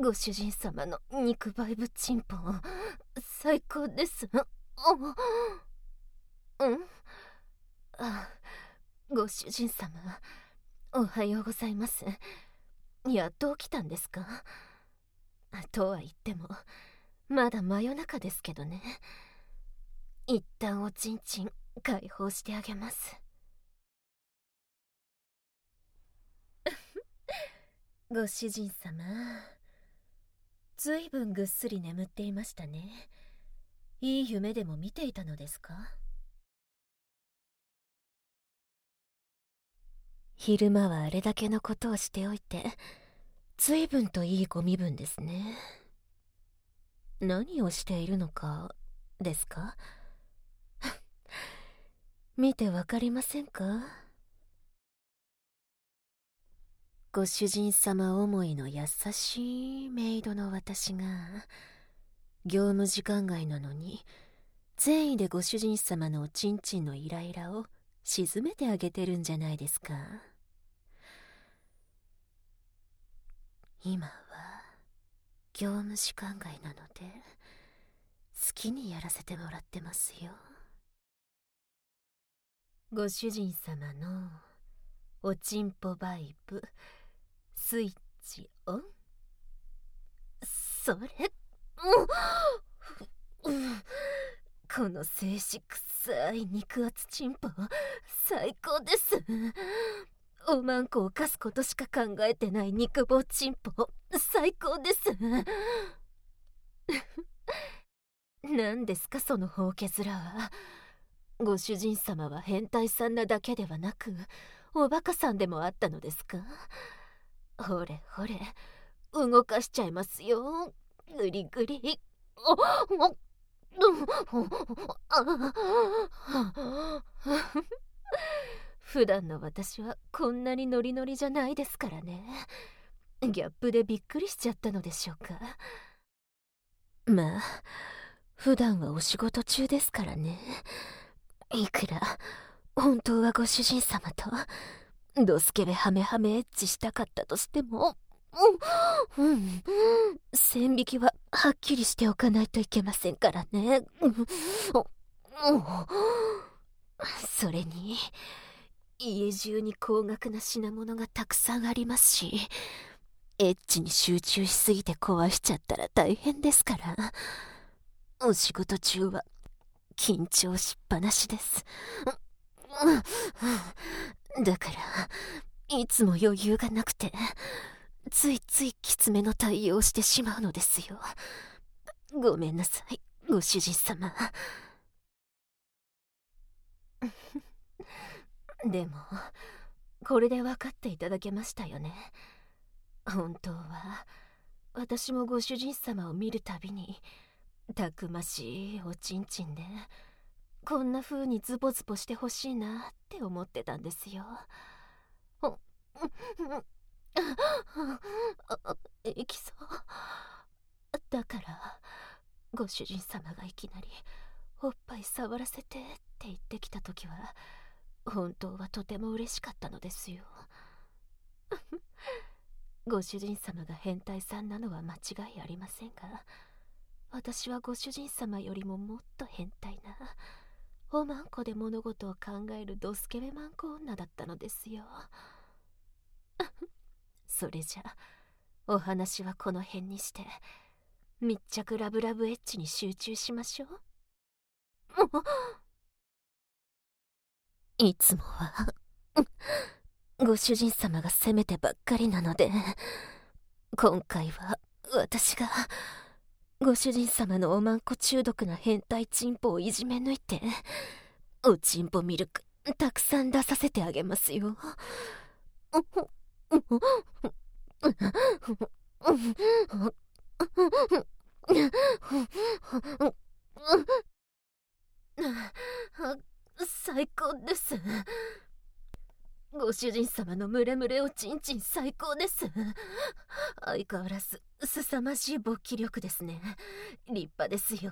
ご主人様の肉バイブチンポ最高です。ご主人様、おはようございます。やっと起きたんですか？とは言ってもまだ真夜中ですけどね。一旦おちんちん解放してあげます。ご主人様、ずいぶんぐっすり眠っていましたね。いい夢でも見ていたのですか？昼間はあれだけのことをしておいて、ずいぶんといいご身分ですね。何をしているのかですか？見てわかりませんか？ご主人様思いの優しいメイドの私が、業務時間外なのに善意でご主人様のおちんちんのイライラを鎮めてあげてるんじゃないですか。今は業務時間外なので好きにやらせてもらってますよ。ご主人様のおちんぽバイブスイッチオン。それ、この静止臭い肉厚チンポ最高です。おまんこをかすことしか考えてない肉棒チンポ最高です。何ですかそのほうけ面は。ご主人様は変態さんなだけではなくおバカさんでもあったのですか？ほれほれ、動かしちゃいますよ。グリグリ。普段の私はこんなにノリノリじゃないですからね。ギャップでびっくりしちゃったのでしょうか。まあ普段はお仕事中ですからね。いくら本当はご主人様とドスケベハメハメエッチしたかったとしても、線引きははっきりしておかないといけませんからね。それに家中に高額な品物がたくさんありますし、エッチに集中しすぎて壊しちゃったら大変ですから。お仕事中は緊張しっぱなしです。だからいつも余裕がなくてついついきつめの対応をしてしまうのですよ。ごめんなさいご主人様。でもこれで分かっていただけましたよね。本当は私もご主人様を見るたびにたくましいおちんちんでこんな風にズボズボしてほしいなって思ってたんですよ。いきそう。だからご主人様がいきなりおっぱい触らせてって言ってきた時は本当はとても嬉しかったのですよ。ご主人様が変態さんなのは間違いありませんが、私はご主人様よりももっと変態なおまんこで物事を考えるドスケベマンコ女だったのですよ。それじゃお話はこの辺にして密着ラブラブエッチに集中しましょう。いつもはご主人様が責めてばっかりなので、今回は私がご主人様のおまんこ中毒な変態チンポをいじめ抜いておちんぽミルクたくさん出させてあげますよ。最高です。ご主人様のムレムレおちんちん最高です。相変わらず凄まじい勃起力ですね。立派ですよ。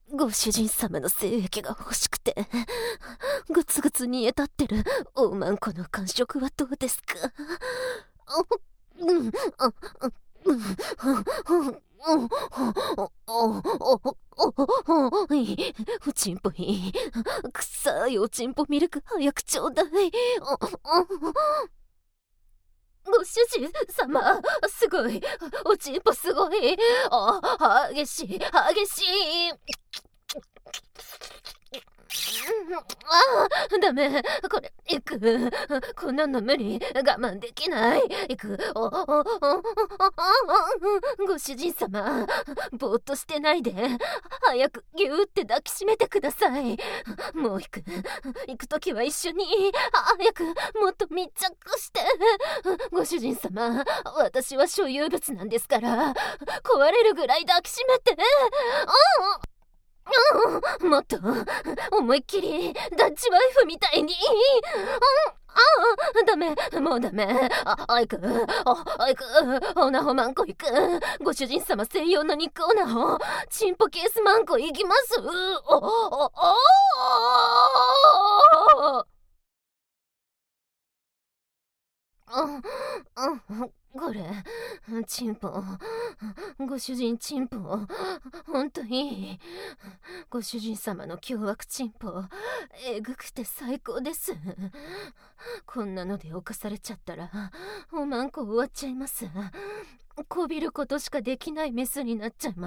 ご主人様の精液が欲しくて、ぐつぐつ煮え立ってるおまんこの感触はどうですか？おちんぽいい。臭いおちんぽミルク早くちょうだい。ご主人様、すごい。おちんぽすごい。激しい、激しい。ダメ。これ、行く。こんなの無理。我慢できない。行く。ご主人様、ぼーっとしてないで。早くぎゅーって抱きしめてください。もう行く。行くときは一緒に。早く、もっと密着して。ご主人様、私は所有物なんですから。壊れるぐらい抱きしめて。もっと思いっきりダッチワイフみたいに。ダメ、もうダメ。行く。オナホマンコ行く。ご主人様専用の肉オナホチンポケースマンコ行きます。これチンポ、ご主人チンポ、ほんといい。ご主人様の凶悪チンポ、えぐくて最高です。こんなので侵されちゃったらおまんこ終わっちゃいます。こびることしかできないメスになっちゃいます。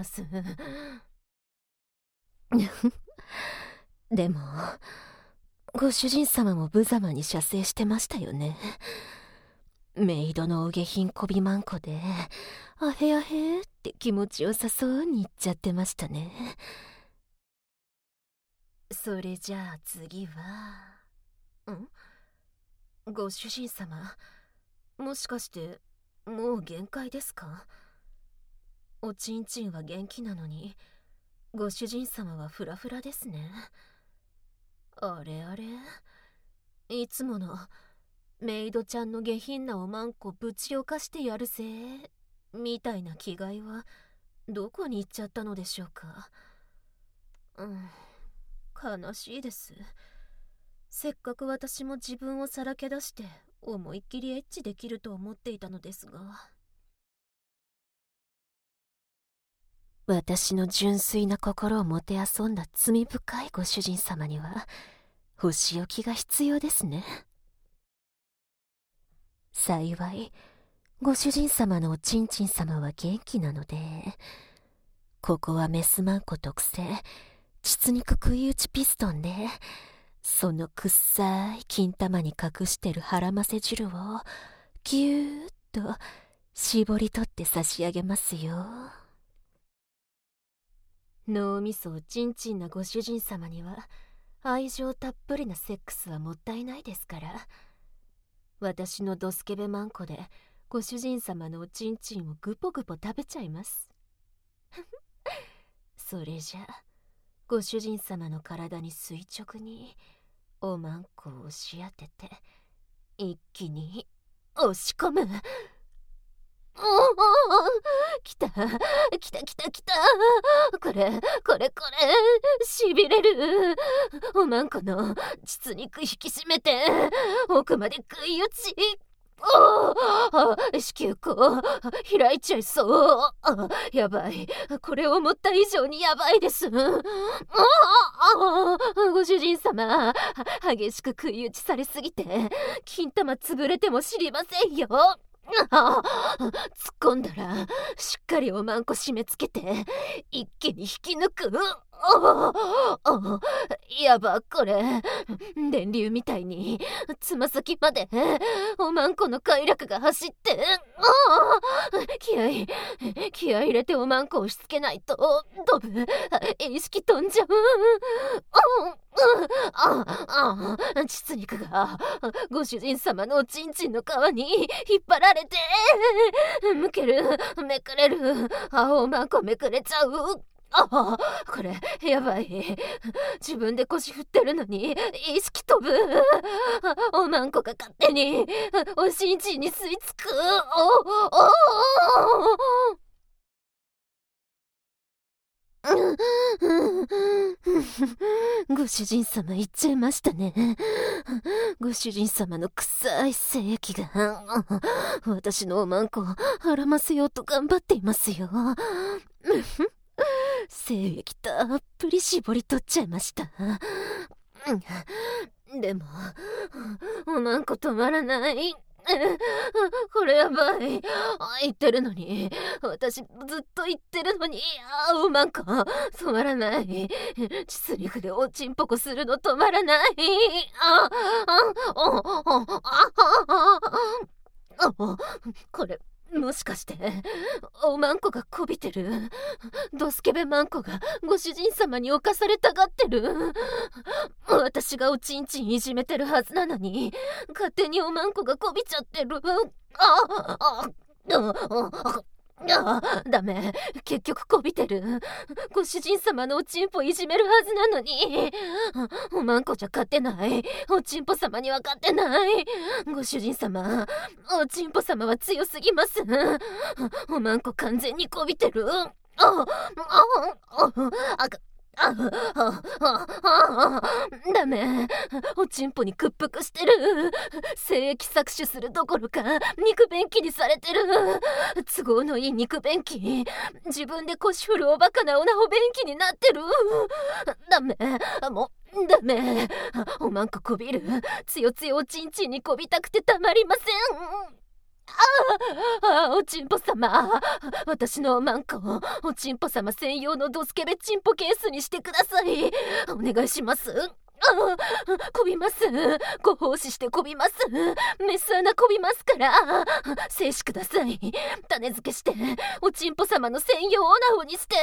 でもご主人様も無様に射精してましたよね。メイドのお下品こびまんこであへあへって気持ちよさそうに言っちゃってましたね。それじゃあ次はご主人様、もしかしてもう限界ですか？おちんちんは元気なのにご主人様はフラフラですね。あれあれ、いつものメイドちゃんの下品なおまんこぶちおかしてやるぜみたいな気概はどこに行っちゃったのでしょうか。悲しいです。せっかく私も自分をさらけ出して思いっきりエッチできると思っていたのですが。私の純粋な心をもてあそんだ罪深いご主人様にはお仕置きが必要ですね。幸いご主人様のおちんちん様は元気なので、ここはメスマンコ特製膣肉食い打ちピストンで、そのくっさい金玉に隠してる腹ませ汁をぎゅーっと絞り取って差し上げますよ。脳みそおちんちんなご主人様には愛情たっぷりなセックスはもったいないですから、私のドスケベマンコでご主人様のおちんちんをぐぽぐぽ食べちゃいます。それじゃご主人様の体に垂直におまんこを押し当てて一気に押し込む。来たこれしびれる。おまんこの膣肉引き締めて奥まで食い打ち。子宮口開いちゃいそう。やばい、これ思った以上にやばいです。ご主人様、激しく食い打ちされすぎて金玉潰れても知りませんよ。突っ込んだらしっかりおまんこ締め付けて一気に引き抜く。やば、これ電流みたいにつま先までおまんこの快楽が走って、気合入れておまんこ押し付けないとドブ意識飛んじゃう。膣肉がご主人様のおちんちんの皮に引っ張られてむける、めくれる。おまんこめくれちゃう。これやばい。自分で腰振ってるのに意識飛ぶ。おまんこが勝手におちんちんに吸い付く。 ご主人様言っちゃいましたね。ご主人様の臭い精液が私のおまんこを孕ませようと頑張っていますよ。精液たっぷり絞り取っちゃいました。でもおまんこ止まらない。これやばい。言ってるのに、私ずっと言ってるのに、おまんこ止まらない。チリフでおちんぽこするの止まらない。これもしかしておまんこがこびてる？ドスケベマンコがご主人様に侵されたがってる？私がおちんちんいじめてるはずなのに勝手におまんこがこびちゃってる。ダメ、結局こびてる。ご主人様のおちんぽいじめるはずなのに。おまんこじゃ勝てない。おちんぽ様には勝てない。ご主人様、おちんぽ様は強すぎます。おまんこ完全にこびてる。ダメ、おちんぽに屈服してる。精液搾取するどころか肉便器にされてる。都合のいい肉便器、自分で腰振るおバカなオナホ便器になってる。ダメ、もうダメ。おまんここびる。つよつよおちんちんにこびたくてたまりません。おちんぽ様、私のおまんこをおちんぽ様専用のドスケベチンポケースにしてください。お願いします。こびます。ご奉仕してこびます。メス穴こびますから。精子ください。種付けしておちんぽ様の専用オナホにして。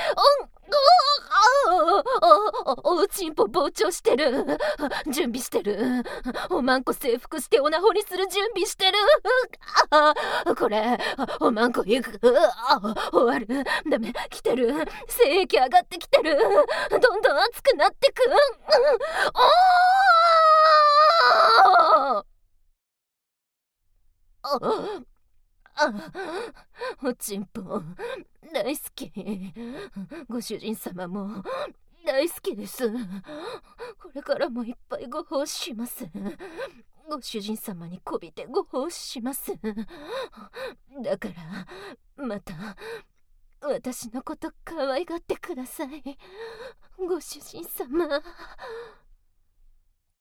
おちんぽ膨張してる。準備してる。おまんこ征服してオナホにする準備してる。これおまんこいく。終わる。ダメ、来てる。精液上がってきてる。どんどん熱くなってく。おちんぽ大好き。ご主人様も大好きです。これからもいっぱいご奉仕します。ご主人様にこびてご奉仕します。だからまた私のこと可愛がってください。ご主人様。